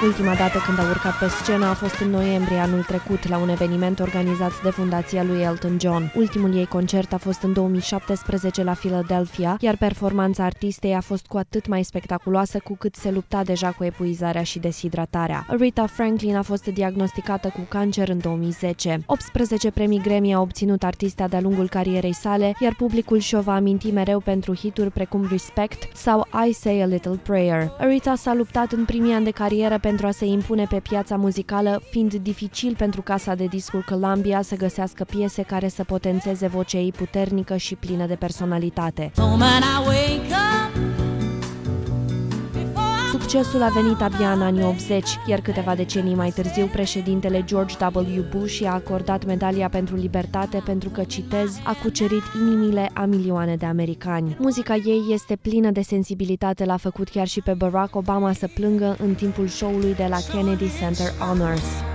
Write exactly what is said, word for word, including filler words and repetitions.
Ultima dată când a urcat pe scenă a fost în noiembrie anul trecut, la un eveniment organizat de fundația lui Elton John. Ultimul ei concert a fost în două mii șaptesprezece la Philadelphia, iar performanța artistei a fost cu atât mai spectaculoasă cu cât se lupta deja cu epuizarea și deshidratarea. Aretha Franklin a fost diagnosticată cu cancer în două mii zece. optsprezece premii Grammy a obținut artista de-a lungul carierei sale, iar publicul și-o va aminti mereu pentru hituri precum Respect sau I Say a Little Prayer. Aretha s-a luptat în primii ani de carieră pentru a se impune pe piața muzicală, fiind dificil pentru casa de discuri Columbia să găsească piese care să potențeze vocea ei puternică și plină de personalitate. Succesul a venit abia în anii optzeci, iar câteva decenii mai târziu, președintele George W. Bush i-a acordat medalia pentru libertate pentru că, citez, a cucerit inimile a milioane de americani. Muzica ei este plină de sensibilitate, l-a făcut chiar și pe Barack Obama să plângă în timpul show-ului de la Kennedy Center Honors.